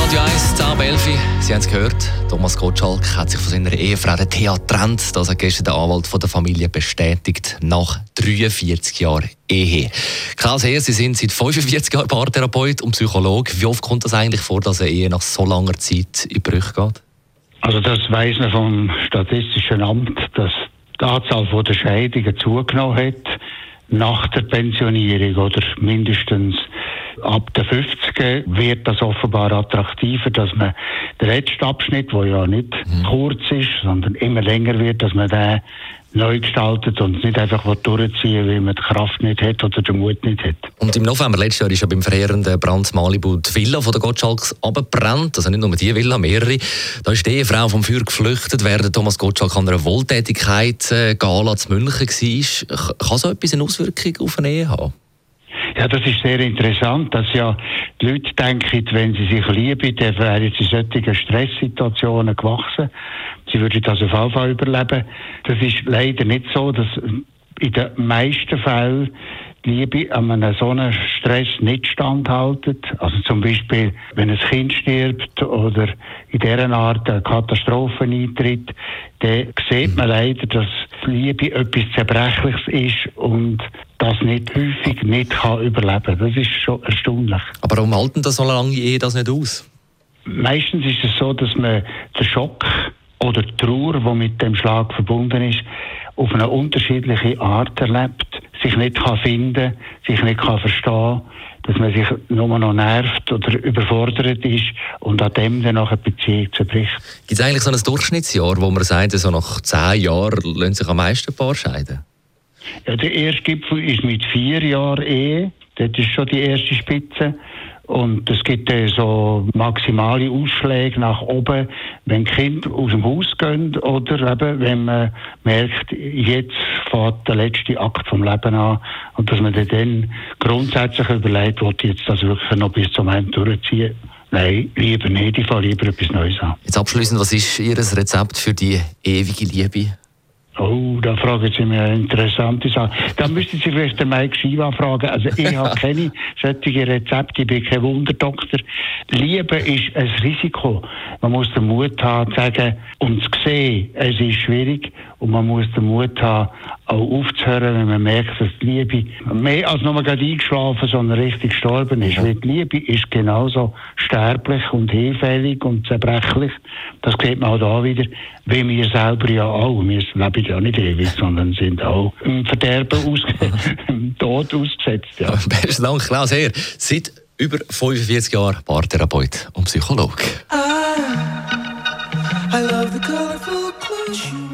Radio 1, 10 ab 11. Sie haben es gehört, Thomas Gottschalk hat sich von seiner Ehefrau Thea getrennt. Das hat gestern der Anwalt von der Familie bestätigt, nach 43 Jahren Ehe. Klaus Heer, Sie sind seit 45 Jahren Paartherapeut und Psychologe. Wie oft kommt das eigentlich vor, dass eine Ehe nach so langer Zeit in Brüche geht? Also das weiss man vom Statistischen Amt, dass die Anzahl der Scheidungen zugenommen hat nach der Pensionierung oder mindestens ab der 50 wird das offenbar attraktiver, dass man den letzten Abschnitt, der ja nicht kurz ist, sondern immer länger wird, dass man den neu gestaltet und nicht einfach durchziehen will, weil man die Kraft nicht hat oder den Mut nicht hat. Und im November letztes Jahr ist ja beim verheerenden Brand Malibu die Villa von der Gottschalks abgebrannt. Also nicht nur die Villa, mehrere. Da ist die Ehefrau vom Feuer geflüchtet, während Thomas Gottschalk an einer Wohltätigkeit Gala zu München war. Kann so etwas eine Auswirkung auf eine Ehe haben? Ja, das ist sehr interessant, dass ja die Leute denken, wenn sie sich lieben, dann wären sie in solchen Stresssituationen gewachsen. Sie würden das auf jeden Fall überleben. Das ist leider nicht so, dass in den meisten Fällen die Liebe an einem so einen Stress nicht standhalten. Also zum Beispiel, wenn ein Kind stirbt oder in dieser Art eine Katastrophe eintritt, dann sieht man leider, dass die Liebe etwas Zerbrechliches ist und das nicht häufig nicht kann überleben. Das ist schon erstaunlich. Aber warum halten das so lange Ehe das nicht aus? Meistens ist es so, dass man den Schock oder die Trauer, die mit dem Schlag verbunden ist, auf eine unterschiedliche Art erlebt, sich nicht kann finden, sich nicht kann verstehen, dass man sich nur noch nervt oder überfordert ist und an dem dann nachher die Beziehung zerbricht. Gibt es eigentlich so ein Durchschnittsjahr, wo man sagt, so nach 10 Jahren lassen sich am meisten Paare scheiden? Ja, der erste Gipfel ist mit 4 Jahren Ehe. Das ist schon die erste Spitze. Und es gibt so maximale Ausschläge nach oben, wenn Kinder aus dem Haus gehen oder eben, wenn man merkt, jetzt fängt der letzte Akt vom Leben an und dass man dann grundsätzlich überlegt, will ich jetzt das wirklich noch bis zum Ende durchziehen? Nein, lieber nicht, ich fange lieber etwas Neues an. Jetzt abschliessend, was ist Ihr Rezept für die ewige Liebe? Oh, da fragen Sie mir eine interessante Sache. Da müssten Sie vielleicht den Mike Shiva fragen. Also ich habe keine solche Rezepte, ich bin kein Wunderdoktor. Liebe ist ein Risiko. Man muss den Mut haben, zu sagen und zu sehen, es ist schwierig. Und man muss den Mut haben, auch aufzuhören, wenn man merkt, dass die Liebe mehr als nur gerade eingeschlafen, sondern richtig gestorben ist. Weil die Liebe ist genauso sterblich und hinfällig und zerbrechlich. Das sieht man auch da wieder, wie wir selber ja auch. Wir leben ja nicht ewig, sondern sind auch im Verderben im Tod ausgesetzt. Ja. Besten Dank, Klaus Heer. Seit über 45 Jahren Paartherapeut und Psychologe. I love the colorful clothes you